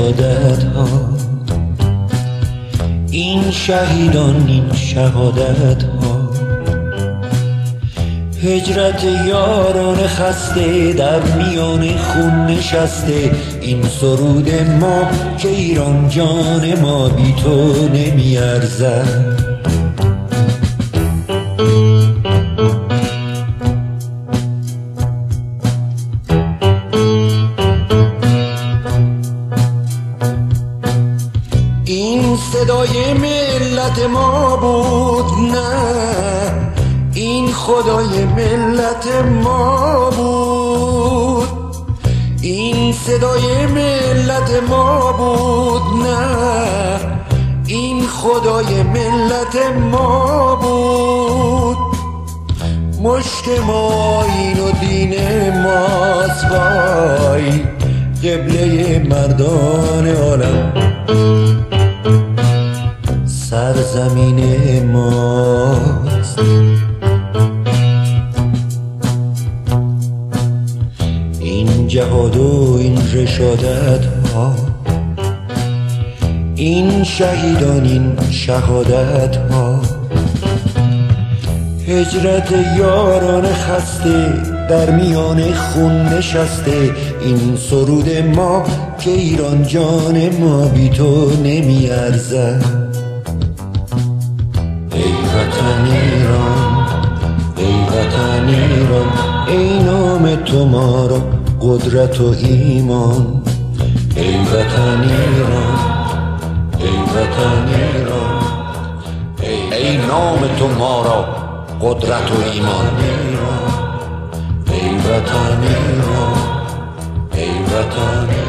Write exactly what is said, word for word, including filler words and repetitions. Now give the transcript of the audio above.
شهادت ها، این شهیدان این شهادت ها. هجرت یاران خسته در میان خون نشسته، این سرود ما که ایران جان ما بی تو نمی ارزد. این صدای ملت ما بود، نه این خدای ملت ما بود. این صدای ملت ما بود، نه این خدای ملت ما بود. مشت ما آیین و دین ماست، وای قبله مردان عالم سرزمین ماست. این جهاد و این رشادت ها، این شهیدان این شهادت ها. هجرت یاران خسته در میان خون نشسته، این سرود ما که ایران جان ما بی تو نمی ارزد. ای وطن ایران، ای وطن ایران، ای نام تو ما را قدرت و ایمان. ای وطن ایران، ای وطن ایران، ای نام تو ما را قدرت و ایمان. ای وطن ایران، ای وطن ایران.